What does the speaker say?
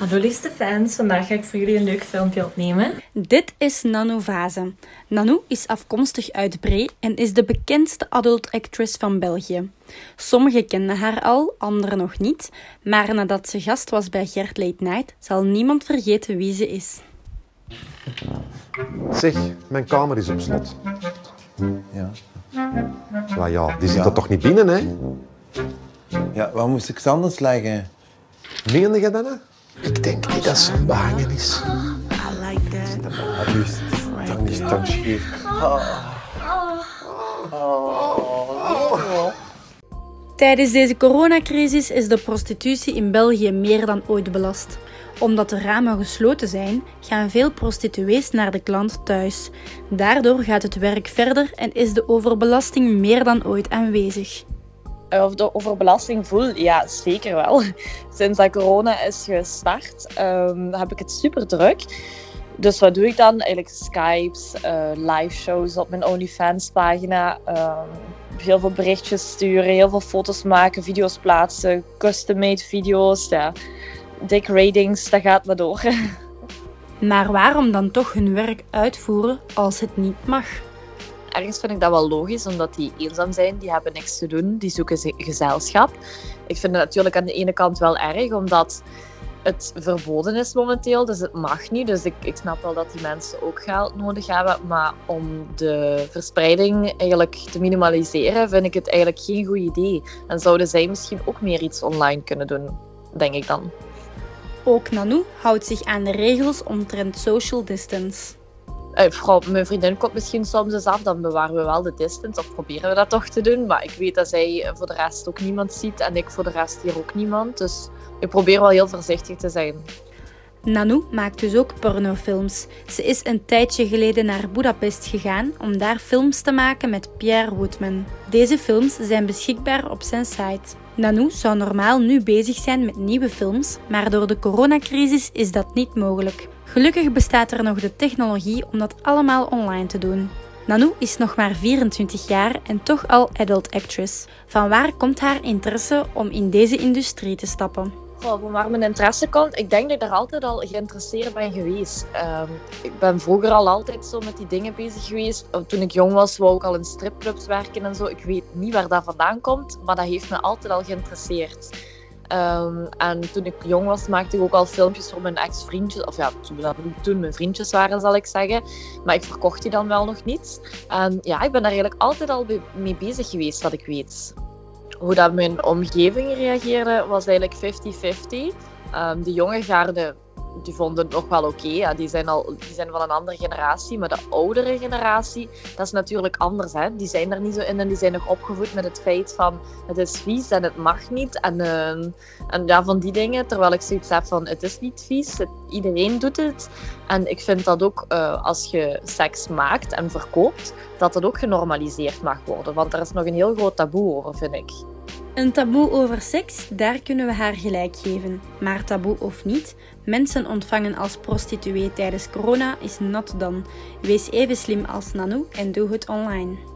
Hallo liefste fans, vandaag ga ik voor jullie een leuk filmpje opnemen. Dit is Nanou Vaze. Nanou is afkomstig uit Bree en is de bekendste adult actress van België. Sommigen kenden haar al, anderen nog niet, maar nadat ze gast was bij Gert Late Night, zal niemand vergeten wie ze is. Zeg, mijn kamer is op slot. Ja. Maar ja, die zit er toch niet binnen, hè? Ja, waar moest ik ze anders leggen? Meen je dat, hè? Ik denk niet dat ze een behangen is. Alsjeblieft, dan is het scheef. Tijdens deze coronacrisis is de prostitutie in België meer dan ooit belast. Omdat de ramen gesloten zijn, gaan veel prostituees naar de klant thuis. Daardoor gaat het werk verder en is de overbelasting meer dan ooit aanwezig. Of de overbelasting voel? Ja, zeker wel. Sinds dat corona is gestart, heb ik het super druk. Dus wat doe ik dan? Eigenlijk Skypes, live shows op mijn OnlyFans pagina. Heel veel berichtjes sturen, heel veel foto's maken, video's plaatsen, custom-made video's. Ja. Dik ratings, dat gaat maar door. Maar waarom dan toch hun werk uitvoeren als het niet mag? Ergens vind ik dat wel logisch, omdat die eenzaam zijn, die hebben niks te doen, die zoeken gezelschap. Ik vind het natuurlijk aan de ene kant wel erg, omdat het verboden is momenteel, dus het mag niet. Dus ik snap wel dat die mensen ook geld nodig hebben, maar om de verspreiding eigenlijk te minimaliseren, vind ik het eigenlijk geen goed idee. En zouden zij misschien ook meer iets online kunnen doen, denk ik dan. Ook Nanou houdt zich aan de regels omtrent social distance. Mijn vriendin komt misschien soms eens af, dan bewaren we wel de distance, of proberen we dat toch te doen. Maar ik weet dat zij voor de rest ook niemand ziet en ik voor de rest hier ook niemand. Dus ik probeer wel heel voorzichtig te zijn. Nanou maakt dus ook pornofilms. Ze is een tijdje geleden naar Budapest gegaan om daar films te maken met Pierre Woodman. Deze films zijn beschikbaar op zijn site. Nanou zou normaal nu bezig zijn met nieuwe films, maar door de coronacrisis is dat niet mogelijk. Gelukkig bestaat er nog de technologie om dat allemaal online te doen. Nanou is nog maar 24 jaar en toch al adult actress. Vanwaar komt haar interesse om in deze industrie te stappen? Van waar mijn interesse komt? Ik denk dat ik daar altijd al geïnteresseerd ben geweest. Ik ben vroeger al altijd zo met die dingen bezig geweest. Toen ik jong was, wou ik al in stripclubs werken en zo. Ik weet niet waar dat vandaan komt, maar dat heeft me altijd al geïnteresseerd. En toen ik jong was, maakte ik ook al filmpjes voor mijn ex-vriendjes. Of ja, toen mijn vriendjes waren, zal ik zeggen. Maar ik verkocht die dan wel nog niet. En ja, ik ben daar eigenlijk altijd al mee bezig geweest, dat ik weet. Hoe dat mijn omgeving reageerde, was eigenlijk 50-50. De jonge garde, die vonden het nog wel oké. Ja, die zijn van een andere generatie. Maar de oudere generatie, dat is natuurlijk anders. Hè? Die zijn er niet zo in en die zijn nog opgevoed met het feit van het is vies en het mag niet. En ja, van die dingen. Terwijl ik zoiets heb van het is niet vies, iedereen doet het. En ik vind dat ook als je seks maakt en verkoopt, dat het ook genormaliseerd mag worden. Want er is nog een heel groot taboe over, vind ik. Een taboe over seks, daar kunnen we haar gelijk geven. Maar taboe of niet, mensen ontvangen als prostituee tijdens corona is not done. Wees even slim als Nanou en doe het online.